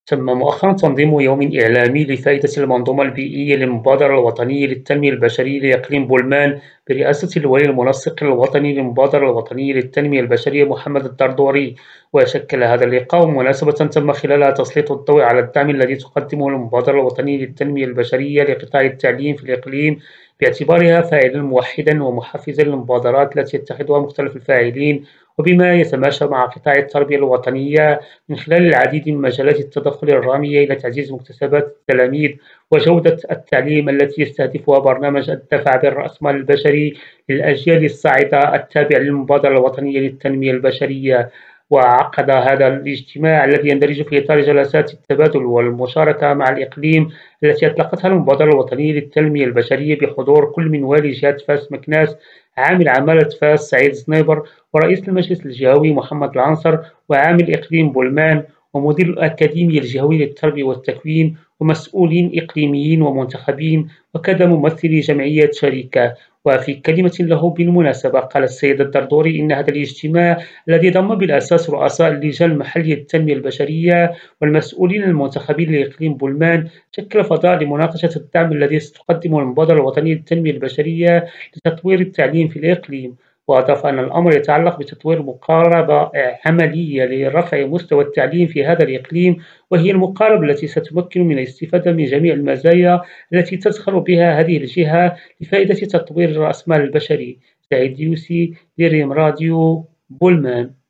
تم مؤخرا تنظيم يوم إعلامي لفائدة المنظومة البيئية للمبادرة الوطنية للتنمية البشرية لإقليم بولمان برئاسة الولي المنسق الوطني للمبادرة الوطنية للتنمية البشرية محمد الدردوري. وشكل هذا اللقاء مناسبة تم خلالها تسليط الضوء على الدعم الذي تقدمه المبادرة الوطنية للتنمية البشرية لقطاع التعليم في الإقليم، باعتبارها فاعلا موحدا ومحفزا للمبادرات التي يتخذها مختلف الفاعلين، وبما يتماشى مع قطاع التربية الوطنية من خلال العديد من مجالات التدخل الرامية إلى تعزيز مكتسبات التلاميذ وجودة التعليم، التي يستهدفها برنامج الدفع بالرأسمال البشري للأجيال الصاعدة التابع للمبادرة الوطنية للتنمية البشرية. وعقد هذا الاجتماع الذي يندرج في إطار جلسات التبادل والمشاركة مع الإقليم التي أطلقتها المبادرة الوطنية للتنمية البشرية بحضور كل من والي جهة فاس مكناس، عامل عمالة فاس سعيد زنيبر، ورئيس المجلس الجهوي محمد العنصر، وعامل إقليم بولمان، ومدير الأكاديمية الجهوية للتربية والتكوين، ومسؤولين إقليميين ومنتخبين، وكذا ممثلي جمعيات شركة. وفي كلمة له بالمناسبة قال السيد الدردوري إن هذا الاجتماع الذي ضم بالأساس رؤساء اللجان المحلية للتنمية البشرية والمسؤولين المنتخبين لإقليم بولمان شكل فضاء لمناقشة الدعم الذي ستقدمه المبادرة الوطنية للتنمية البشرية لتطوير التعليم في الإقليم. وأضاف أن الأمر يتعلق بتطوير مقاربة عملية لرفع مستوى التعليم في هذا الإقليم، وهي المقاربة التي ستمكن من الاستفادة من جميع المزايا التي تزخر بها هذه الجهة لفائدة تطوير الرأسمال البشري. سعيد يوسي لريم راديو بولمان.